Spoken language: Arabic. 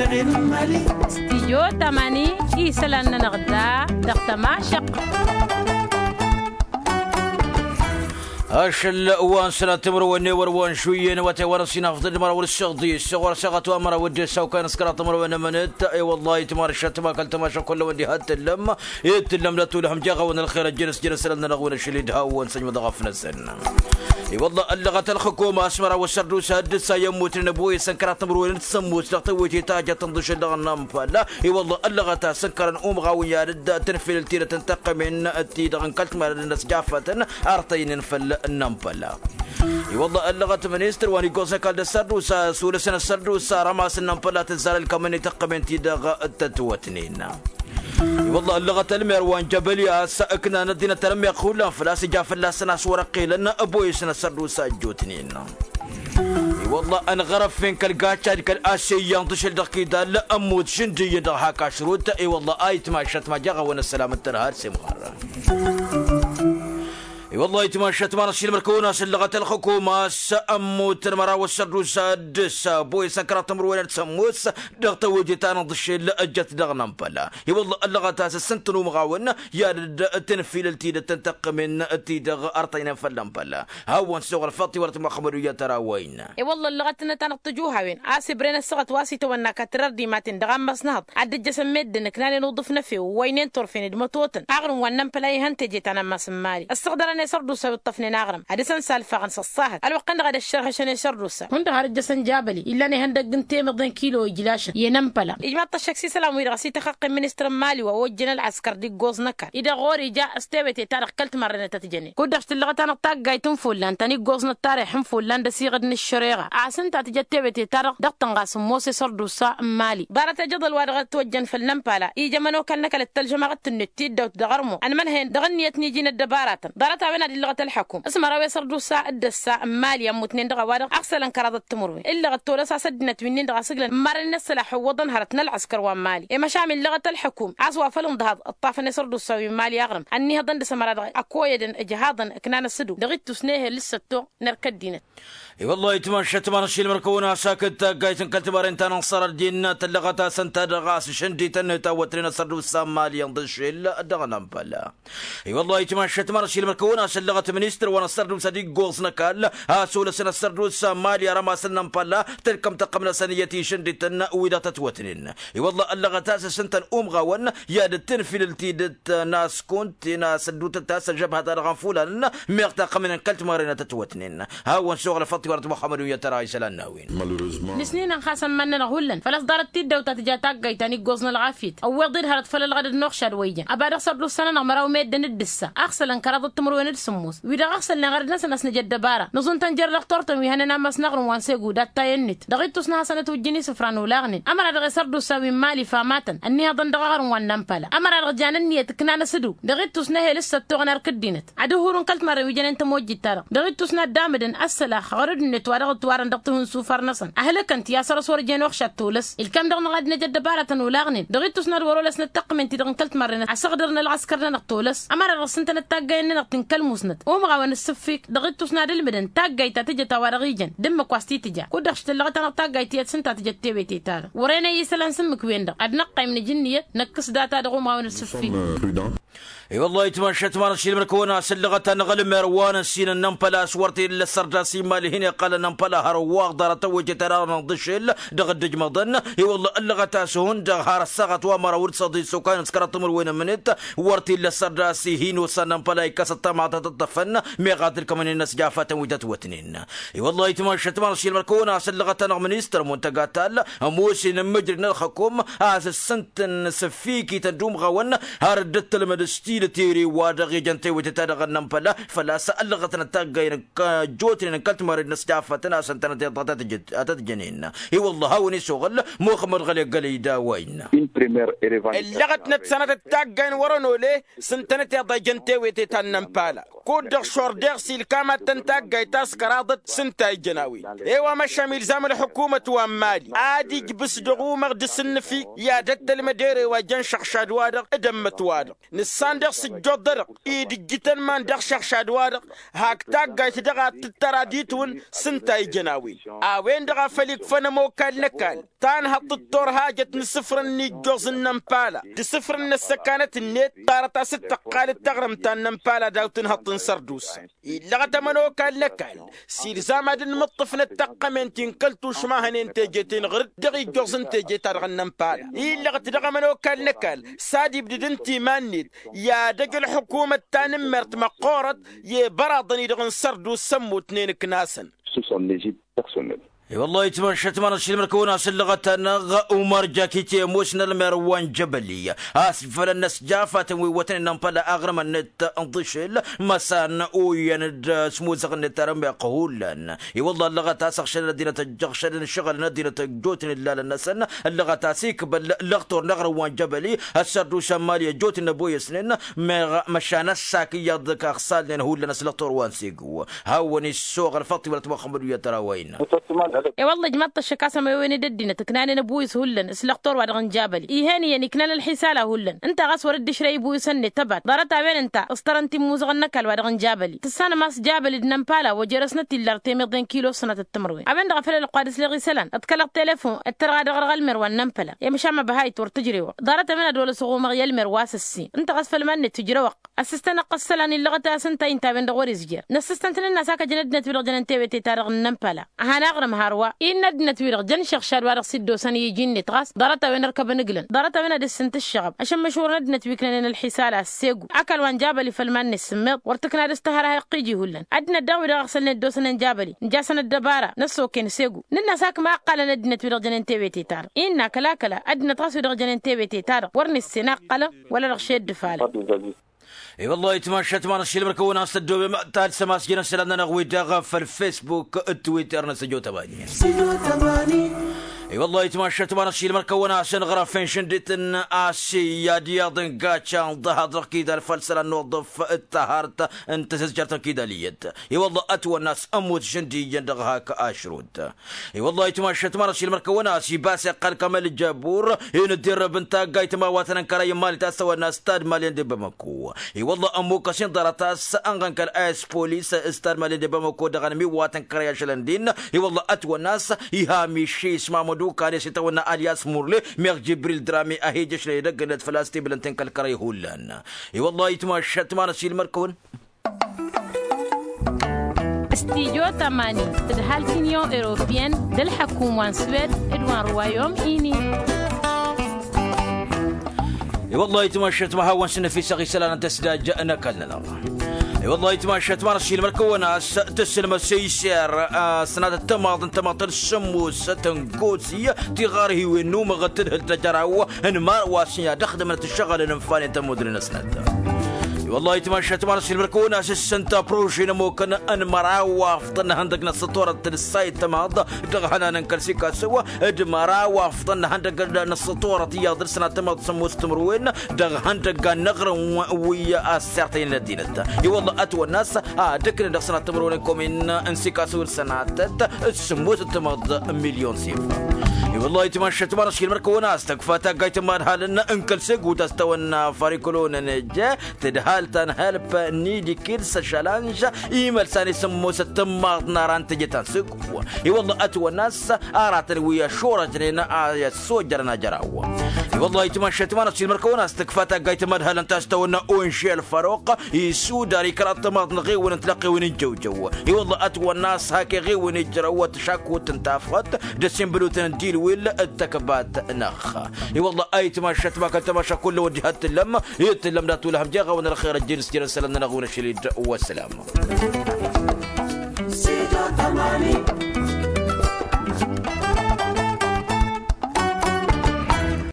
استيو تماني إيسلان نغدا دغت ما شق أشل وان سنة تمر ونور وان شوية نواتي ورسينا فضل مرة والشغدي الشغور شغط وامرة ودي سوكان سكرات تمر وانا منت اي والله تمار الشات ما كل تماشا كله ودي هات اللم يتلم لا تولهم جاغا ون الخير الجنس لنا نغون الشليد هاون سنج مضغفنا السن اي والله اللغة الحكومة اسمرا والسردوس هدسا يموت نبوي سنكرات تمر وين تسموت لغتوي تاجة تنضش اللغة نمفلا اي والله اللغة سنكرا غاوية رد تنفل التيرة تنتقم من التيدغن كلت مال الناس جافة ارتين فل النمبلا والله اللغة منيستر واني قوسا كالد السردوسا سولسنا السردوسا رماس النمبلا تزال الكمني تقمن تيدغ التتوتنين والله اللغة المروان جبليا سأكنا ندينا تلمي أخولا فلاس جاف الله سنة سورقي لنا أبوي سنة السردوسا جوتنين والله أنا غرف فين كالقاتشا كالآسي ينطش الدقيقة لا أموت شنجي يدغها كاشروت اي والله آيت ما شت ما جاغا وانا السلام الترهار سمغرا والله تماشت ما نصير مركونا اللغة الحكومة سأموت المرا والسردوس دس بوي سكرات مروين تسموس دغت وجيتان ضش لأجت دغنم بلا والله اللغة تاس السنتنو مغاون يا تنفيل التيد تنتق من التيد أرطينا فلم بلا هاون سوغ الفاطي ورت ما خبروا يا ترى وين والله اللغة تنطجوها وين برين السقط واسي تونا كترر دي ما تندغم مسنهض عد الجسم مد نكنا نوظف نفي وينين طرفين دمتوتن أغرم ونم بلا يهنتجي أنا ما سماري استقدر سردوسا بالطفن ناغرم هذا سنسال فغن صصاهد الوقت غدا الشرح شنو سردوسا كنت هرج جسن جابلي الا ني هندق جنتي مضين كيلو يجلاش ينمبلا اجماع الشخصي سلام ويرغسي تحقق منستر مالي ووجنا العسكر دي جوز نكر اذا غوري جاء استويتي تاريخ كلت مره تتجني كدشت اللغه انا طاق تنفول تاني جوز التاريخ فولان دسيغد الشريغه عسنت تجتبتي تاريخ دقن قاسم موسى سردوسا مالي بارت جدل وادغ توجن في النمبلا يجمنو كانك للترجمه النتي دوت دغرمو انا من هين دغنيتني جينا الدبارات دارت بين اللغة الحكومة اسمها راوي سردوسا الدسا مالي يموتنين دغا وادغ أغسل انكراد التمروي اللغة التولسة سدنا توينين دغا سجلا مرن السلاح وضن هرتنا العسكر ومالي إما شامل لغة الحكومة عسوا فلم ضهاد الطافن سردوسا ومالي يغرم أني هضن دس مراد أكويدن جهادا كنان السدو دغيت تسنيه لسه تو نركد دينت والله تمشت ما نشيل مركونا ساكت قايتن كالتبارين تنصر الدين تلغتا سنتا دغاس شندي تنتا وترين سردوسا مالي ينضش إلا دغنم بلا والله تمشت ما نشيل مركونا سلغت منيستر وانا سردوسا دي جوز نكال هاسول سنة سردوسا مالي رما سنم بلا تلكم تقمنا سنيتي شندي تن ويدا تتوترين والله اللغتا سنتا غاون يا تنفيل التيدت ناس كنت ناس دوت تاس جبهة رغفولا ميغتا قمنا كلت مارينا تتوتنين هاون شغل فطي ورد محمد يتراي سلاناوين لسنين خاصم من نغولن فلاس دارت تيد دوتا تجاتا جايتاني جوزنا العافيت او وغدير هرت فل الغد النقشر ويجن ابا صدر سنه نمراو ميدن الدسه اغسل انكراد التمر وين السموس ويدا اغسل نغرد ناس نجد دباره نظن تنجر دكتورتن ويهنا مس نغر وانسيغو داتا ينت دغيت تسنا سنه وجني سفران ولاغن امر دغ سردو سوي مالي فاماتن اني هضن دغار ونمبلا امر رجان النيه كنا سدو دغيت تسنا هي لسه توغنر كدينت عدهورن كلت مره ويجن انت موجي ترى دغيت تسنا دامدن اسلا خرد نتوارغ توارن دقتهن سوفر نصن اهلك انت يا سرس ورجين وخشت تولس الكم دغن غاد نجد دباره ولاغن دغيت تسنا ورولس نتقم انت دغن كلت مره عسقدرنا العسكر نقتولس امر رسنت نتاجين نقتن كلموسنت ومغاون السفيك دغيت تسنا دلمدن تاجيتا تجي توارغيجن دم كواستي تجا كدخشت اللغه انا تاجيتي سنت تجي تيبيتي تار ورينا يسلان سمك وين دق ادنقي من جنيه نكس داتا دغو ماون السفيك اي والله تمشت ما نشيل مركونا سلغة نغل مروان سين النمبلا سورتي للسرداسي مالي هنا قال نمبلا هرواق دار توجي ترانا ضشل دغ الدج مضن اي والله اللغة تاسون دغ هار السغت وامر ورد صدي سكان سكرت مر وين منت ورتي للسرداسي هينو سنمبلا كست ما تتطفن ميغادر كمان الناس جافات وجدت وتنين اي والله تمشت ما نشيل مركونا سلغة نغمنيستر منتقاتال موسي نمجرنا الحكومة هذا السنت سفيكي تدوم غون هردت المدستي تيري وادغي جنتي وتتدغ النمبلا فلا سألغتنا تاقين جوتنا كالتمر النسجافتنا سنتنا تتجنين اي والله هاوني شغل مخمر غلي قلي داوين اللغت نتسنة التاقين ورنولي سنتنة ضيجنتي ويتي تنمبالا كودر شوردير سيل كاما تنتاقي تاسكرادت سنتاي جناوي ايوا مشا ملزام الحكومة ومالي عادي جبس دغو مغدس النفي يا دت المديري وجن شخشاد وادق ادمت وادق نساندر سجود درق ايدي جتن مان دق شخشاد وادق هاك تاقي تدغا تتراديتون سنتاي جناوي اوين دغا فليك فنمو كال تان هط الطور هاجة نسفر النجوز النمبالا تسفر النسكانة النت طارتا ستة قالت تغرم تان نمبالا داوتن هط سردوس إلا غتمنو كان لكال سير زامد مطفن التقمن تنكلتو شماهن انتجيتين غرد دغي جوز انتجيت ارغن نمبالا إلا غتدغمنو كان لكال سادي بددنتي مانيت يا دق الحكومة تان مرت مقورت يبرادني دغن سردوس سمو تنين كناسن والله يتمنى الشيء المركونة سلغة نغ ومرجع كيتي موسنا المروان جبلية اسفل الناس جافة ووتن نمبلا اغرم النت انضشل مسان وين سموزغ النت رمي قهولا والله اللغة تاسخ شل دينة الجغشل شغل دينة جوتن الله للنسن اللغة تاسيك باللغتور نغروان جبلي السردو شمالي جوتن ابوي سنين مشان الساكي يضك اخصال لان هو لنا سلغتور وانسيقو هاوني السوق الفطي ولا تبخمر يتراوين والله جمعت الشكاسة ما وين ددينا تكناني نبويس هولن اسلقطور وادغن جابلي إيهاني يعني كنان الحسالة هولن انت غاس ورد شري بويسني تبات دارتا بين انت استرنتي موزغن نكال وادغن جابلي تسانا ماس جابلي دنمبالا وجرسنا تلارتي 200 كيلو سنة التمروين أبين دغفل القادس لغي سلان اتكلق تليفون اترغى دغر غلمر والنمبلا يا مشامة بهاي تور تجري وق دارتا من دول سغو مغيال مرواس السين انت غاس فلمان تجري وق اسستنا قصلاني اللغة سنتا انت بين دغوري زجير نسستنتنا الناساكا جندنا تبلغ جننتي ويتي تارغ النمبلا هانا اغرم هاروا إن ندنا تويرق جن شيخ شاد وارق سيدو سنة يجيني تغاس دارتا وين ركب نقلن دارتا وين دسنت الشغب عشان مشهور ندنا تويكلن الحسالة السيقو أكل وان جابلي فالمان السميط ورتكنا دستهرها يقيجي هولن عدنا داوي دغسل ندو سنة جابلي نجاسنا الدبارة نسو كين سيقو ننا ساك ما قال ندنا تويرق جنن تيبيتي تار إنا كلا عدنا تغاس ويرق جنن تيبيتي تار ورني السناق قلا ولا رغشيد دفالة اي والله يتمشى الشيء المركونه استدوب تال سماس جينا سلامنا نغوي داغ في الفيسبوك التويتر نسجو تباني اي والله يتمشى الشيء المركونه عشان غرافين شندتن اسيا دياضن قاتشان ظهر كيدا الفلسله نوظف التهارت انت سجرت كيدا ليد اي والله اتوى الناس اموت شندي يندغ هاك اشرود اي والله يتمشى الشيء المركونه سي باس قال كمال الجابور يندير بنتا قايت ما واتن كراي مال تسوى الناس استاد مال دي بمكو اي والله امو كاسين دراتاس انغن كان اس بوليس استاد مال دي بمكو دغن مي واتن كراي شلندين اي والله اتوى الناس يهامي شي اسمه كاري ستونا الياس مورلي ميغ جبريل درامي اهي شري دقنت فلاستي بلنتن كالكراي هولان اي والله يتمشى تمانسي المركون استيجو تماني تدهال كينيو اوروبيان دل حكومة سويد ادوان روايوم ايني اي والله يتمشى تمهاون سنة في سغي سلانة تسداج جاءنا كلنا اي والله يتمشى تمارسي المركونة تسلم السيسير سنة التماض انتماط السموس تنقوسية تغاره وينوم غتده التجراوة انمار واسيا دخدمة الشغل انفاني تمودرين سنة والله يتمشى تمارسي المركونة اسسنتا بروجين موكن ان مراوا فطن هندق نسطورة السايت تماض دغهنا ننكرسيكا سوا اد مراوا فطن هندق نسطورة ياضر سنة تماض سموس تمروين دغهندق نغر ويا السرطين لدينتا والله اتوى الناس دكنا دغ سنة تمروين كومين انسيكا سور سنة السموس تماض مليون سيف والله يتمشى تمارسي المركونة استكفاتا قايت مان هالنا انكل سيقو تستوى فاريكولون نجا تدهال تنهلب نيدي كيرس شالانجا ايمال ساني سمو ستماض ناران تجتان سيقو والله اتوى الناس اراتن ويا شورا جنينا يا سوجرنا جراو والله يتمشى تمارسي المركونة استكفاتا قايت مان هالن تستوى اونشي الفاروق يسو داري كرات تماض نغي ونتلقي ونجوجو والله اتوى الناس هاكي غي ونجرو تشاكو تنتافت دسين بلو تنديل ولا التكبات نخ والله اي تمشى تباك تمشى كل وجهات اللمه يتلم لا تولهم جاغه ون الخير الجنس جل سلام نغون الشليد والسلام